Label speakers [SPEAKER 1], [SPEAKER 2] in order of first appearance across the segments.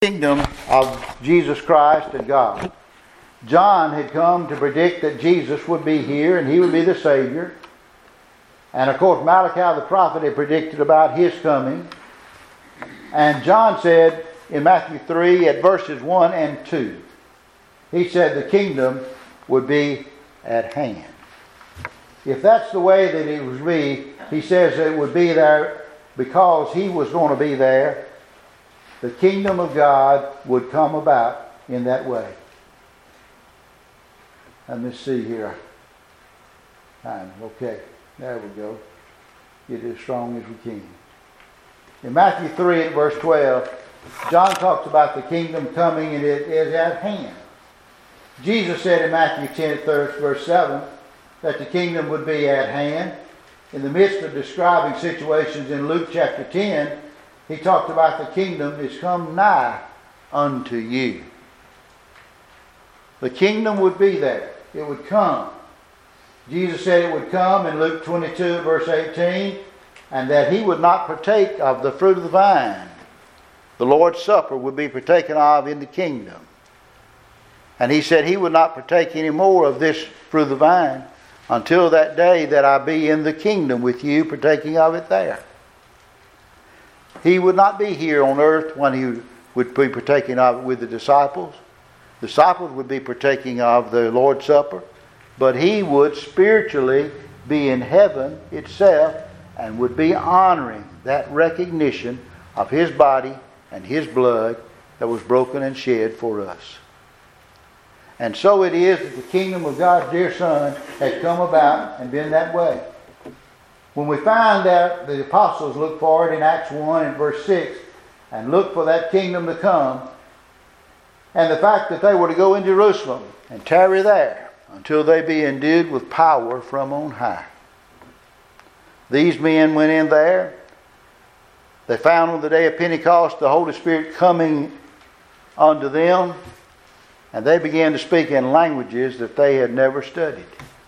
[SPEAKER 1] Kingdom of Jesus Christ and God. John had come to predict that Jesus would be here and he would be the Savior. And of course Malachi the prophet had predicted about his coming. And John said in Matthew 3 at verses 1 and 2, he said the kingdom would be at hand. If that's the way that it would be, he says it would be there because he was going to be there. The kingdom of God would come about in that way. Let me see here. Okay, there we go. Get as strong as we can. In Matthew 3 at verse 12, John talks about the kingdom coming and it is at hand. Jesus said in Matthew 10 at verse 7 that the kingdom would be at hand. In the midst of describing situations in Luke chapter 10, he talked about the kingdom is come nigh unto you. The kingdom would be there. It would come. Jesus said it would come in Luke 22 verse 18, and that he would not partake of the fruit of the vine. The Lord's Supper would be partaken of in the kingdom. And he said he would not partake any more of this fruit of the vine until that day that I be in the kingdom with you, partaking of it there. He would not be here on earth when he would be partaking of it with the disciples. The disciples would be partaking of the Lord's Supper, but he would spiritually be in heaven itself and would be honoring that recognition of his body and his blood that was broken and shed for us. And so it is that the kingdom of God's dear Son has come about and been that way. When we find that the apostles look for it in Acts 1 and verse 6 and look for that kingdom to come, and the fact that they were to go in Jerusalem and tarry there until they be endued with power from on high. These men went in there. They found on the day of Pentecost the Holy Spirit coming unto them, and they began to speak in languages that they had never studied.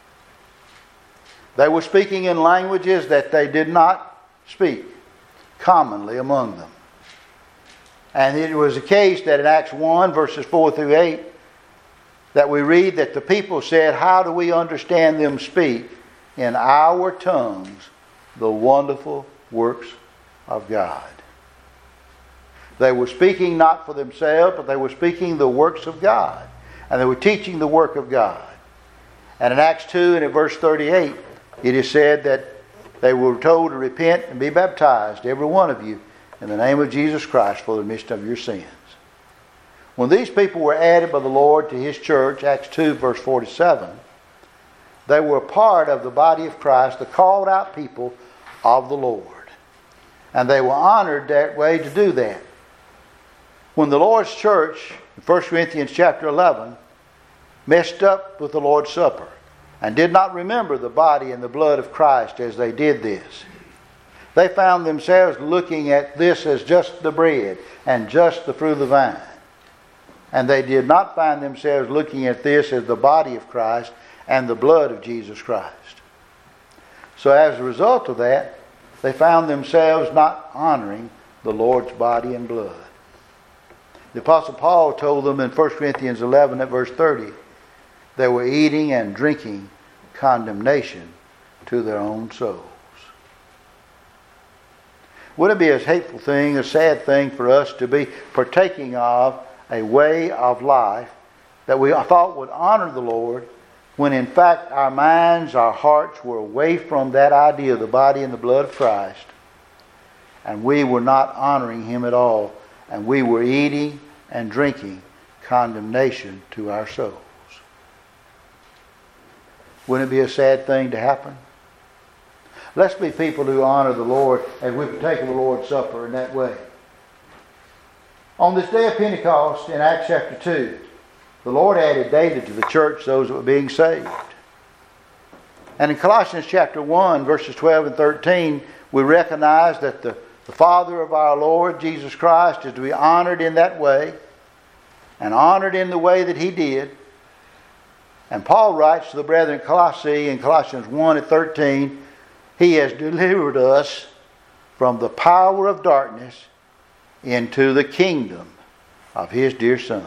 [SPEAKER 1] They were speaking in languages that they did not speak commonly among them. And it was the case that in Acts 1 verses 4 through 8 that we read that the people said, how do we understand them speak in our tongues the wonderful works of God? They were speaking not for themselves, but they were speaking the works of God. And they were teaching the work of God. And in Acts 2 and in verse 38, it is said that they were told to repent and be baptized, every one of you, in the name of Jesus Christ for the remission of your sins. When these people were added by the Lord to His church, Acts 2 verse 47, they were a part of the body of Christ, the called out people of the Lord. And they were honored that way to do that. When the Lord's church, in 1 Corinthians chapter 11, messed up with the Lord's Supper and did not remember the body and the blood of Christ as they did this, they found themselves looking at this as just the bread and just the fruit of the vine. And they did not find themselves looking at this as the body of Christ and the blood of Jesus Christ. So as a result of that, they found themselves not honoring the Lord's body and blood. The Apostle Paul told them in 1 Corinthians 11 at verse 30, they were eating and drinking condemnation to their own souls. Would it be a hateful thing, a sad thing for us to be partaking of a way of life that we thought would honor the Lord, when in fact our minds, our hearts were away from that idea of the body and the blood of Christ, and we were not honoring Him at all, and we were eating and drinking condemnation to our souls? Wouldn't it be a sad thing to happen? Let's be people who honor the Lord as we partake of the Lord's Supper in that way. On this day of Pentecost in Acts chapter 2, the Lord added daily to the church those that were being saved. And in Colossians chapter 1, verses 12 and 13, we recognize that the Father of our Lord Jesus Christ is to be honored in that way, and honored in the way that He did. And Paul writes to the brethren in Colossae in Colossians 1 and 13, He has delivered us from the power of darkness into the kingdom of His dear Son.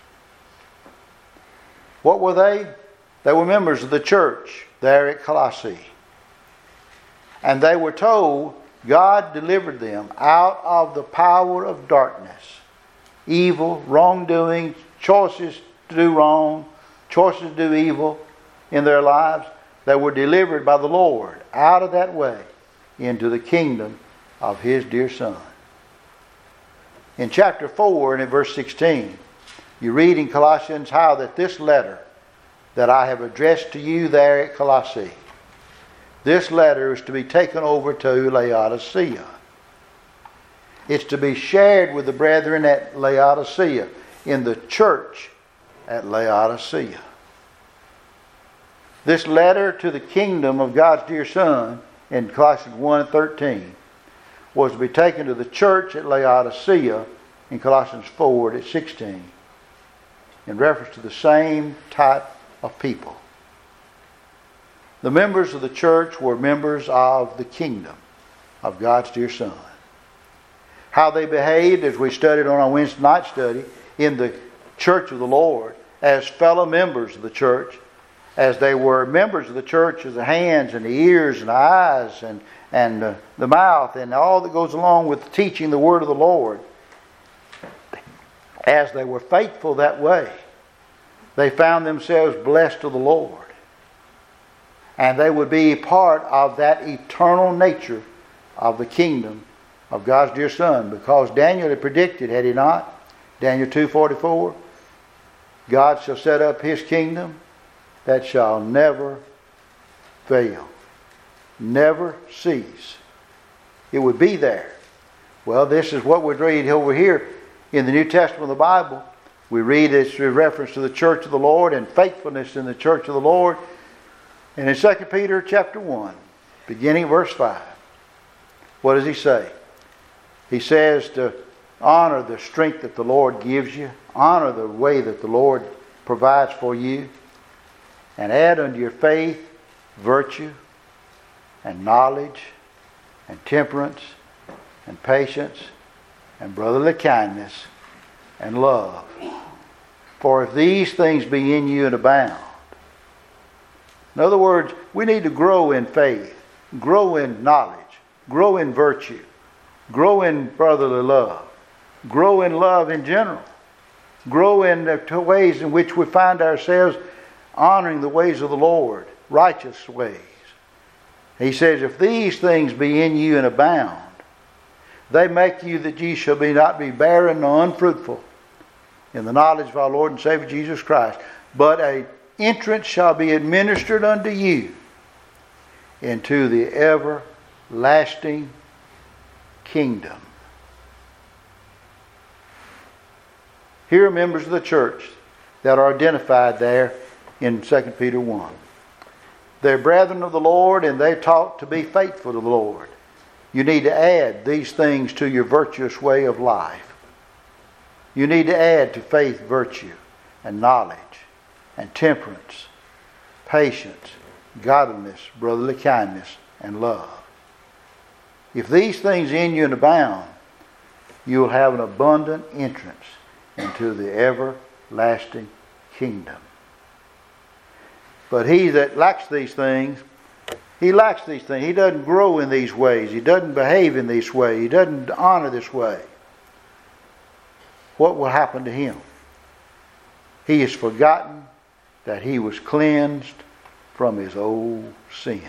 [SPEAKER 1] What were they? They were members of the church there at Colossae. And they were told God delivered them out of the power of darkness, evil, wrongdoing, choices to do wrong, choices to do evil in their lives. They were delivered by the Lord out of that way into the kingdom of His dear Son. In chapter 4 and in verse 16, you read in Colossians how that this letter that I have addressed to you there at Colossae, this letter is to be taken over to Laodicea. It's to be shared with the brethren at Laodicea, in the church at Laodicea. This letter to the kingdom of God's dear Son in Colossians 1:13 was to be taken to the church at Laodicea in Colossians 4:16 in reference to the same type of people. The members of the church were members of the kingdom of God's dear Son. How they behaved, as we studied on our Wednesday night study, in the church of the Lord, as fellow members of the church, as they were members of the church, as the hands and the ears and the eyes and the mouth and all that goes along with teaching the word of the Lord. As they were faithful that way, they found themselves blessed of the Lord. And they would be part of that eternal nature of the kingdom of God's dear Son. Because Daniel had predicted, had he not? Daniel 2:44, God shall set up His kingdom that shall never fail, never cease. It would be there. Well, this is what we read over here in the New Testament of the Bible. We read it's in reference to the church of the Lord and faithfulness in the church of the Lord. And in 2 Peter chapter 1, beginning verse 5, what does he say? He says to honor the strength that the Lord gives you, honor the way that the Lord provides for you, and add unto your faith virtue and knowledge and temperance and patience and brotherly kindness and love. For if these things be in you and abound. In other words, we need to grow in faith, grow in knowledge, grow in virtue, grow in brotherly love, grow in love in general, grow in the ways in which we find ourselves honoring the ways of the Lord, righteous ways. He says, if these things be in you and abound, they make you that ye shall not be barren nor unfruitful in the knowledge of our Lord and Savior Jesus Christ. But a entrance shall be administered unto you into the everlasting kingdom. Here are members of the church that are identified there in 2 Peter 1. They're brethren of the Lord, and they're taught to be faithful to the Lord. You need to add these things to your virtuous way of life. You need to add to faith virtue and knowledge and temperance, patience, godliness, brotherly kindness, and love. If these things in you and abound, you will have an abundant entrance into the everlasting kingdom. But he that lacks these things, he lacks these things. He doesn't grow in these ways. He doesn't behave in this way. He doesn't honor this way. What will happen to him? He has forgotten that he was cleansed from his old sins.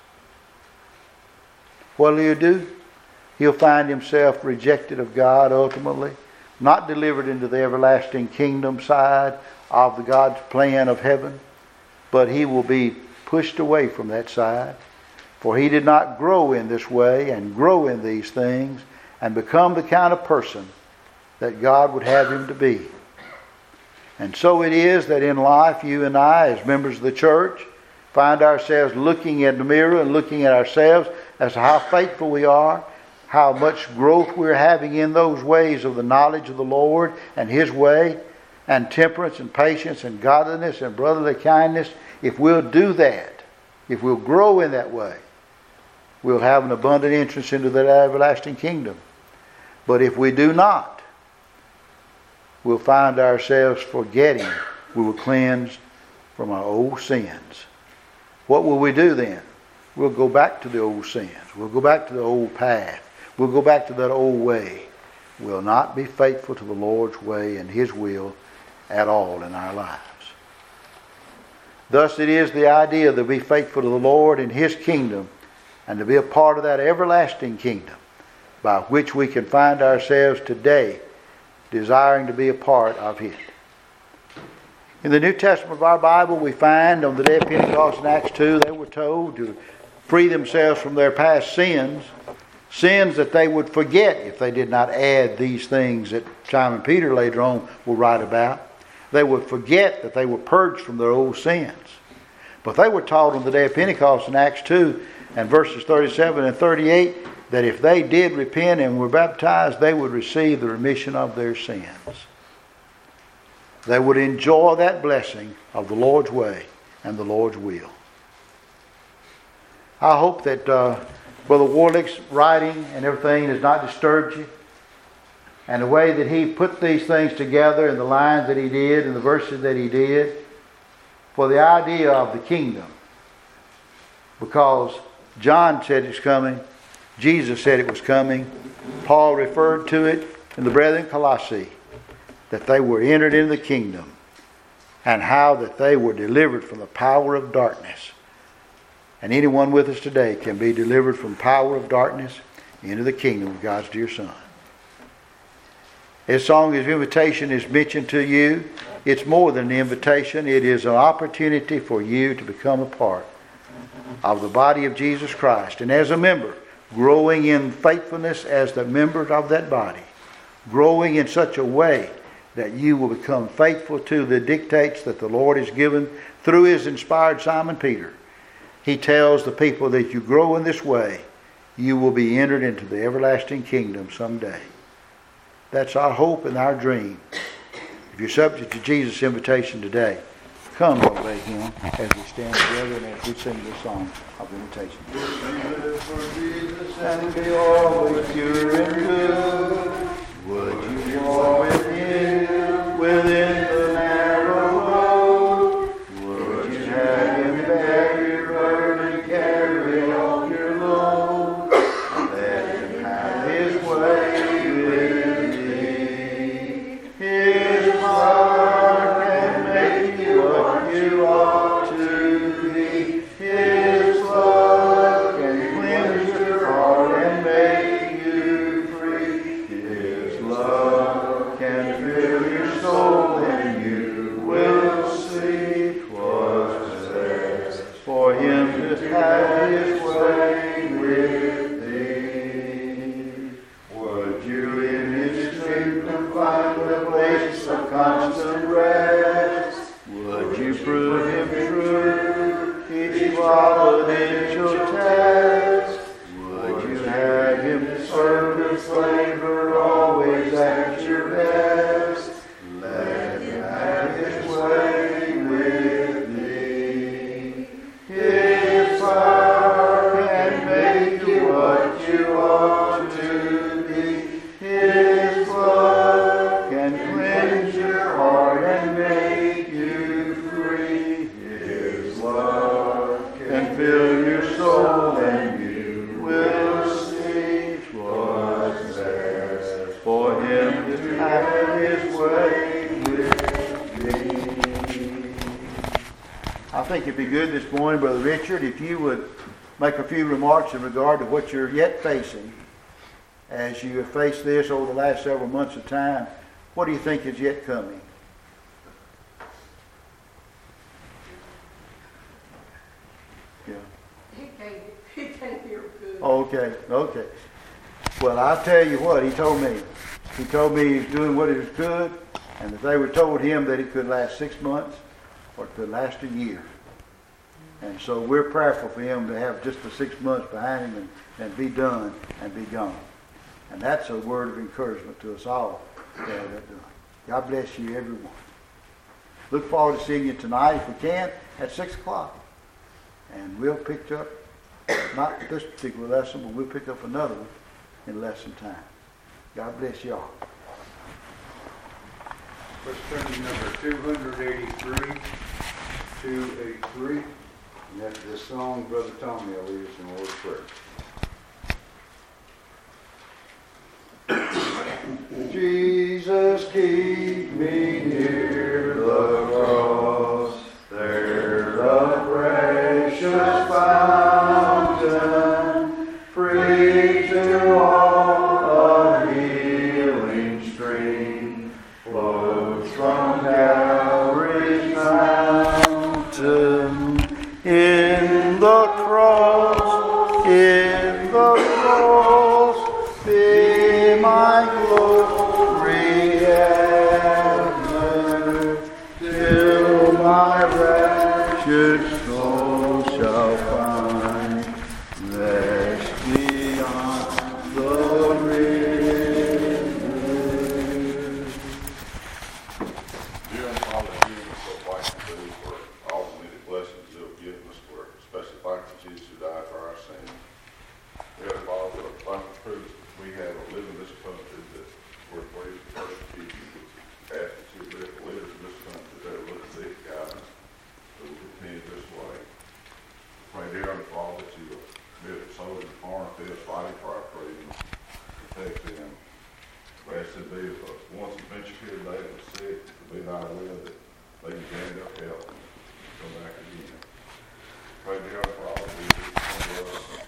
[SPEAKER 1] What will he do? He'll find himself rejected of God ultimately, not delivered into the everlasting kingdom side of the God's plan of heaven, but he will be pushed away from that side. For he did not grow in this way and grow in these things and become the kind of person that God would have him to be. And so it is that in life, you and I, as members of the church, find ourselves looking in the mirror and looking at ourselves as to how faithful we are, how much growth we're having in those ways of the knowledge of the Lord and His way, and temperance and patience and godliness and brotherly kindness. If we'll do that, if we'll grow in that way, we'll have an abundant entrance into that everlasting kingdom. But if we do not, we'll find ourselves forgetting we were cleansed from our old sins. What will we do then? We'll go back to the old sins. We'll go back to the old path. We'll go back to that old way. We'll not be faithful to the Lord's way and His will at all in our lives. Thus it is the idea to be faithful to the Lord and His kingdom and to be a part of that everlasting kingdom by which we can find ourselves today desiring to be a part of it. In the New Testament of our Bible, we find on the day of Pentecost in Acts 2, they were told to free themselves from their past sins, sins that they would forget if they did not add these things that Simon Peter later on will write about. They would forget that they were purged from their old sins. But they were taught on the day of Pentecost in Acts 2 and verses 37 and 38 that if they did repent and were baptized, they would receive the remission of their sins. They would enjoy that blessing of the Lord's way and the Lord's will. I hope that Brother Warlick's writing and everything has not disturbed you. And the way that he put these things together in the lines that he did and the verses that he did for the idea of the kingdom. Because John said it's coming. Jesus said it was coming. Paul referred to it in the brethren Colossae, that they were entered into the kingdom and how that they were delivered from the power of darkness. And anyone with us today can be delivered from power of darkness into the kingdom of God's dear Son. His song, His invitation is mentioned to you. It's more than an invitation. It is an opportunity for you to become a part of the body of Jesus Christ. And as a member, growing in faithfulness as the members of that body. Growing in such a way that you will become faithful to the dictates that the Lord has given through His inspired Simon Peter. He tells the people that you grow in this way, you will be entered into the everlasting kingdom someday. That's our hope and our dream. If you're subject to Jesus' invitation today, come and obey Him as we stand together and as we sing this song of invitation. Live for Jesus and be always pure and good. Would you walk with Him within the narrow road? Would you have Him bear your burden, carry all your load? Let Him have His way with thee. His heart can make you what you ought to be. His love can cleanse your heart and make you free. His love can fill your soul and you will see 'twas best for Him to have His way with thee. Would you in His kingdom find a place of constant rest? Would you prove Him true each providential test? Would you have Him serve His flavor always at your best? Let Him have His way with thee. His fire can make you what you ought to be. His blood can cleanse your heart and make you free. His love can fill your soul and you will see 'twas best for Him to have His way with thee. I think it'd be good this morning, Brother Richard, if you would make a few remarks in regard to what you're yet facing as you have faced this over the last several months of time. What do you think is yet coming? Yeah.
[SPEAKER 2] He came here good.
[SPEAKER 1] Okay. Well, I'll tell you what he told me. He told me he was doing what he was good, and that they were told him that it could last 6 months or it could last a year. And so we're prayerful for him to have just the 6 months behind him and be done and be gone. And that's a word of encouragement to us all to have that done. God bless you, everyone. Look forward to seeing you tonight, if we can, at 6 o'clock. And we'll pick up, not this particular lesson, but we'll pick up another one in lesson time. God bless y'all.
[SPEAKER 3] Let's turn to number 283. 283. And after this song, Brother Tommy will lead us in a word of prayer. Jesus, keep me near the cross. There's a precious fountain, free to all, a healing stream flows from Calvary's mountain. In the cross, be my glory ever, till my wretched soul shall find rest beyond the river.
[SPEAKER 4] Dear and Father, we are so thankful to you for all the many blessings you have given us, for especially thankful Jesus who died for our sins. Dear Father, we're thankful for that we have a live in this country that we're free to persecute you. Ask that you live leaders in this country that are looking to guidance, that will continue this way. Pray, dear and Father, that you will be at the soldiers and foreign fields fighting for our freedom, protect them. Blessed be the ones who venture here today that are sick, to be thy will that they can gain their health and come back again. Pray, dear and Father, that you will come to us.